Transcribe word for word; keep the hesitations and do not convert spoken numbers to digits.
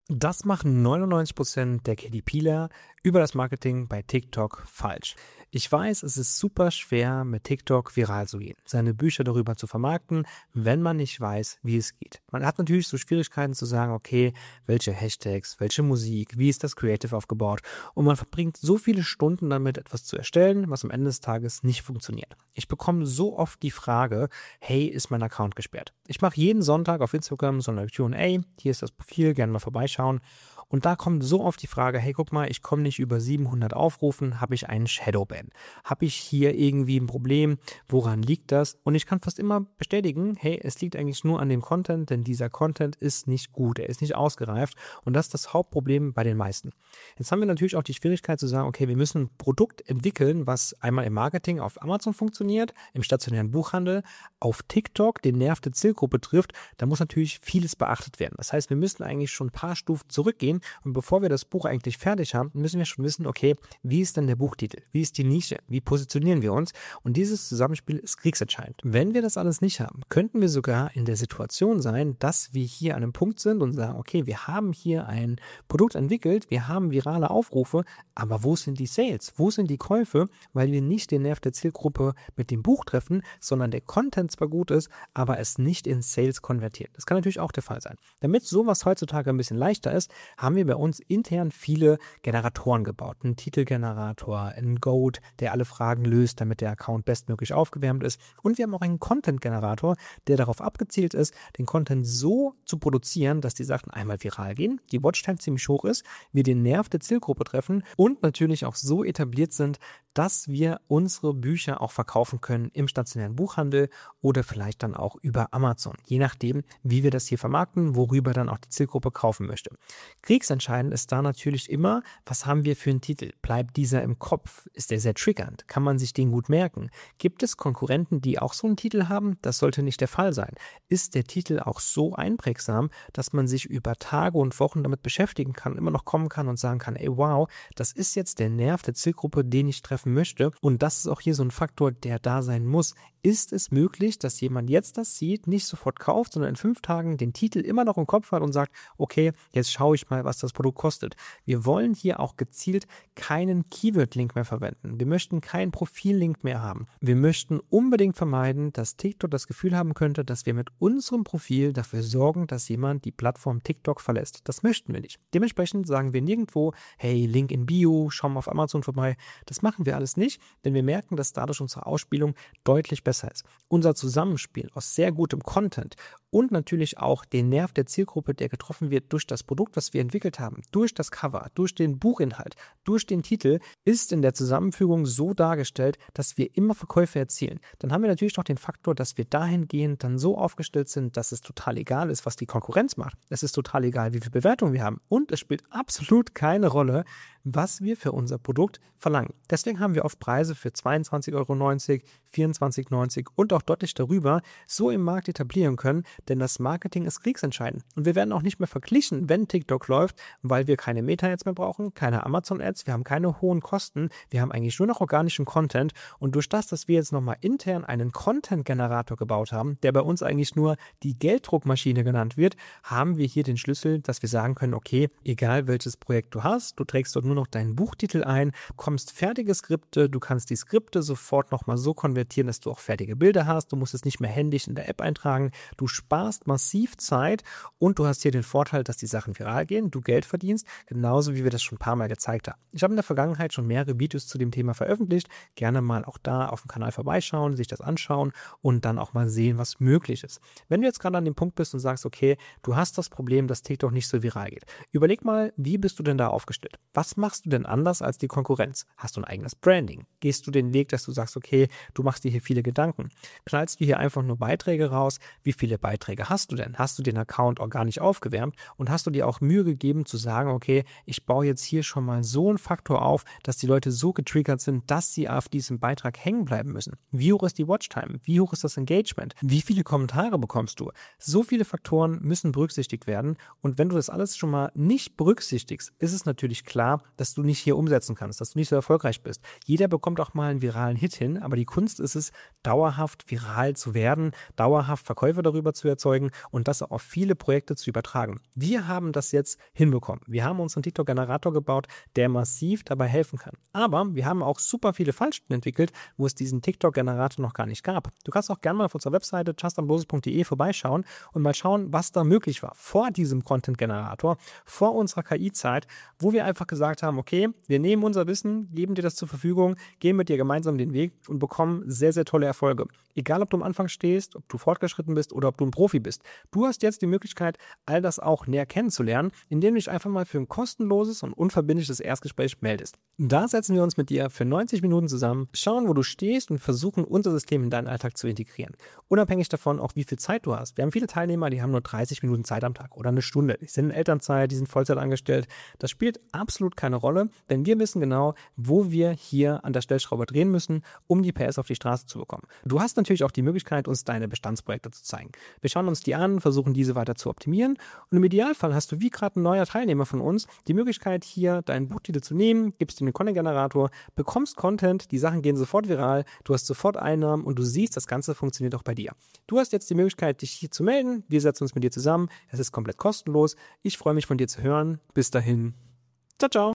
Das machen neunundneunzig Prozent der KDPler über das Marketing bei TikTok falsch. Ich weiß, es ist super schwer, mit TikTok viral zu gehen, seine Bücher darüber zu vermarkten, wenn man nicht weiß, wie es geht. Man hat natürlich so Schwierigkeiten zu sagen, okay, welche Hashtags, welche Musik, wie ist das Creative aufgebaut, und man verbringt so viele Stunden damit, etwas zu erstellen, was am Ende des Tages nicht funktioniert. Ich bekomme so oft die Frage, hey, ist mein Account gesperrt? Ich mache jeden Sonntag auf Instagram so eine Q und A, hier ist das Profil, gerne mal vorbeischauen. Und da kommt so oft die Frage, hey, guck mal, ich komme nicht über siebenhundert Aufrufen, habe ich einen Shadowban? Habe ich hier irgendwie ein Problem? Woran liegt das? Und ich kann fast immer bestätigen, hey, es liegt eigentlich nur an dem Content, denn dieser Content ist nicht gut, er ist nicht ausgereift, und das ist das Hauptproblem bei den meisten. Jetzt haben wir natürlich auch die Schwierigkeit zu sagen, okay, wir müssen ein Produkt entwickeln, was einmal im Marketing auf Amazon funktioniert, im stationären Buchhandel, auf TikTok den Nerv der Zielgruppe trifft. Da muss natürlich vieles beachtet werden. Das heißt, wir müssen eigentlich schon ein paar Stufen zurückgehen, und bevor wir das Buch eigentlich fertig haben, müssen wir schon wissen, okay, wie ist denn der Buchtitel? Wie ist die Nische? Wie positionieren wir uns? Und dieses Zusammenspiel ist kriegsentscheidend. Wenn wir das alles nicht haben, könnten wir sogar in der Situation sein, dass wir hier an einem Punkt sind und sagen, okay, wir haben hier ein Produkt entwickelt, wir haben virale Aufrufe, aber wo sind die Sales? Wo sind die Käufe? Weil wir nicht den Nerv der Zielgruppe mit dem Buch treffen, sondern der Content zwar gut ist, aber es nicht in Sales konvertiert. Das kann natürlich auch der Fall sein. Damit sowas heutzutage ein bisschen leichter ist, haben wir bei uns intern viele Generatoren gebaut. Einen Titelgenerator, einen Goat, der alle Fragen löst, damit der Account bestmöglich aufgewärmt ist. Und wir haben auch einen Content-Generator, der darauf abgezielt ist, den Content so zu produzieren, dass die Sachen einmal viral gehen, die Watchtime ziemlich hoch ist, wir den Nerv der Zielgruppe treffen und natürlich auch so etabliert sind, dass wir unsere Bücher auch verkaufen können im stationären Buchhandel oder vielleicht dann auch über Amazon, je nachdem, wie wir das hier vermarkten, worüber dann auch die Zielgruppe kaufen möchte. Kriegsentscheidend ist da natürlich immer, was haben wir für einen Titel? Bleibt dieser im Kopf? Ist der sehr triggernd? Kann man sich den gut merken? Gibt es Konkurrenten, die auch so einen Titel haben? Das sollte nicht der Fall sein. Ist der Titel auch so einprägsam, dass man sich über Tage und Wochen damit beschäftigen kann, immer noch kommen kann und sagen kann, ey, wow, das ist jetzt der Nerv der Zielgruppe, den ich treffen möchte, und das ist auch hier so ein Faktor, der da sein muss. Ist es möglich, dass jemand jetzt das sieht, nicht sofort kauft, sondern in fünf Tagen den Titel immer noch im Kopf hat und sagt, okay, jetzt schaue ich mal, was das Produkt kostet. Wir wollen hier auch gezielt keinen Keyword-Link mehr verwenden. Wir möchten keinen Profil-Link mehr haben. Wir möchten unbedingt vermeiden, dass TikTok das Gefühl haben könnte, dass wir mit unserem Profil dafür sorgen, dass jemand die Plattform TikTok verlässt. Das möchten wir nicht. Dementsprechend sagen wir nirgendwo, hey, Link in Bio, schau mal auf Amazon vorbei. Das machen wir alles nicht, denn wir merken, dass dadurch unsere Ausspielung deutlich besser ist. Unser Zusammenspiel aus sehr gutem Content und natürlich auch den Nerv der Zielgruppe, der getroffen wird durch das Produkt, was wir entwickelt haben, durch das Cover, durch den Buchinhalt, durch den Titel, ist in der Zusammenfügung so dargestellt, dass wir immer Verkäufe erzielen. Dann haben wir natürlich noch den Faktor, dass wir dahingehend dann so aufgestellt sind, dass es total egal ist, was die Konkurrenz macht. Es ist total egal, wie viel Bewertung wir haben, und es spielt absolut keine Rolle, was wir für unser Produkt verlangen. Deswegen haben wir oft Preise für zweiundzwanzig Euro neunzig, vierundzwanzig Euro neunzig und auch deutlich darüber so im Markt etablieren können, denn das Marketing ist kriegsentscheidend. Und wir werden auch nicht mehr verglichen, wenn TikTok läuft, weil wir keine Meta-Ads mehr brauchen, keine Amazon-Ads, wir haben keine hohen Kosten, wir haben eigentlich nur noch organischen Content, und durch das, dass wir jetzt nochmal intern einen Content-Generator gebaut haben, der bei uns eigentlich nur die Gelddruckmaschine genannt wird, haben wir hier den Schlüssel, dass wir sagen können, okay, egal welches Projekt du hast, du trägst dort nur noch deinen Buchtitel ein, bekommst fertige Skripte, du kannst die Skripte sofort nochmal so konvertieren, dass du auch fertige Bilder hast, du musst es nicht mehr händisch in der App eintragen, du sparst massiv Zeit und du hast hier den Vorteil, dass die Sachen viral gehen, du Geld verdienst, genauso wie wir das schon ein paar Mal gezeigt haben. Ich habe in der Vergangenheit schon mehrere Videos zu dem Thema veröffentlicht, gerne mal auch da auf dem Kanal vorbeischauen, sich das anschauen und dann auch mal sehen, was möglich ist. Wenn du jetzt gerade an dem Punkt bist und sagst, okay, du hast das Problem, dass TikTok nicht so viral geht, überleg mal, wie bist du denn da aufgestellt? Was machst du denn anders als die Konkurrenz? Hast du ein eigenes Branding? Gehst du den Weg, dass du sagst, okay, du machst dir hier viele Gedanken? Knallst du hier einfach nur Beiträge raus? Wie viele Beiträge hast du denn? Hast du den Account organisch aufgewärmt und hast du dir auch Mühe gegeben zu sagen, okay, ich baue jetzt hier schon mal so einen Faktor auf, dass die Leute so getriggert sind, dass sie auf diesem Beitrag hängen bleiben müssen? Wie hoch ist die Watchtime? Wie hoch ist das Engagement? Wie viele Kommentare bekommst du? So viele Faktoren müssen berücksichtigt werden, und wenn du das alles schon mal nicht berücksichtigst, ist es natürlich klar, dass du nicht hier umsetzen kannst, dass du nicht so erfolgreich bist. Jeder bekommt auch mal einen viralen Hit hin, aber die Kunst ist es, dauerhaft viral zu werden, dauerhaft Verkäufe darüber zu erzeugen und das auf viele Projekte zu übertragen. Wir haben das jetzt hinbekommen. Wir haben uns einen TikTok-Generator gebaut, der massiv dabei helfen kann. Aber wir haben auch super viele Fallstudien entwickelt, wo es diesen TikTok-Generator noch gar nicht gab. Du kannst auch gerne mal auf unserer Webseite just ambrosius punkt de vorbeischauen und mal schauen, was da möglich war vor diesem Content-Generator, vor unserer K I-Zeit, wo wir einfach gesagt haben, okay, wir nehmen unser Wissen, geben dir das zur Verfügung, gehen mit dir gemeinsam den Weg und bekommen sehr, sehr tolle Erfolge. Egal, ob du am Anfang stehst, ob du fortgeschritten bist oder ob du ein Profi bist. Du hast jetzt die Möglichkeit, all das auch näher kennenzulernen, indem du dich einfach mal für ein kostenloses und unverbindliches Erstgespräch meldest. Da setzen wir uns mit dir für neunzig Minuten zusammen, schauen, wo du stehst und versuchen, unser System in deinen Alltag zu integrieren. Unabhängig davon auch, wie viel Zeit du hast. Wir haben viele Teilnehmer, die haben nur dreißig Minuten Zeit am Tag oder eine Stunde. Die sind in Elternzeit, die sind Vollzeit angestellt. Das spielt absolut keine Rolle, denn wir wissen genau, wo wir hier an der Stellschraube drehen müssen, um die P S auf die Straße zu bekommen. Du hast natürlich auch die Möglichkeit, uns deine Bestandsprojekte zu zeigen. Wir schauen uns die an, versuchen diese weiter zu optimieren und im Idealfall hast du wie gerade ein neuer Teilnehmer von uns die Möglichkeit, hier deinen Buchtitel zu nehmen, gibst ihm den Content-Generator, bekommst Content, die Sachen gehen sofort viral, du hast sofort Einnahmen und du siehst, das Ganze funktioniert auch bei dir. Du hast jetzt die Möglichkeit, dich hier zu melden. Wir setzen uns mit dir zusammen. Es ist komplett kostenlos. Ich freue mich, von dir zu hören. Bis dahin. Ciao, ciao.